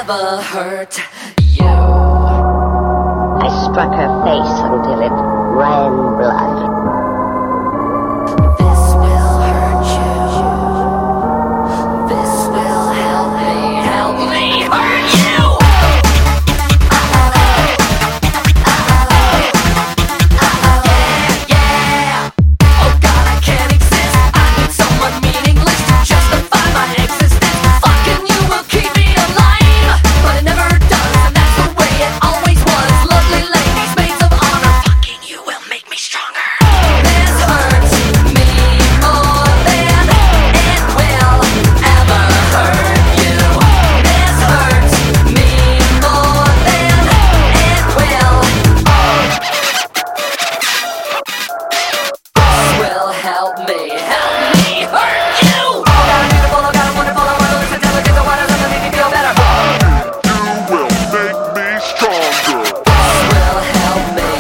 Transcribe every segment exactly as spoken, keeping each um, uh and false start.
ever hurt you? I struck her face until it ran blood. This will hurt you. This will help me, help me hurt you. Yeah, yeah. Oh God, I can't exist. I need someone meaningless to justify my existence. Fucking you will keep me alive, but it never does, and that's the way it always was. Lovely ladies, maids of honor, fucking you will make me stronger. This hurts me more than it will ever hurt you. This hurts me more than it will. This will help me, help me hurt you. Oh God, I'm beautiful, oh God, I'm wonderful, I'm marvelous, intelligent, the one doesn't make me feel better. You will make me stronger. This will help me.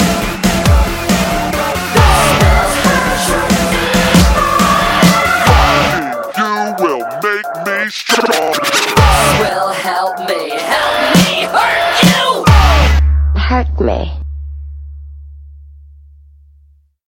This will hurt you. You will make me stronger. This will help me, help me hurt you. Hurt me.